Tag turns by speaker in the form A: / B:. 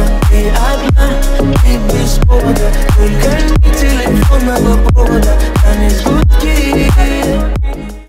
A: ты одна и без повода, только не телефонного провода, а не с гудки.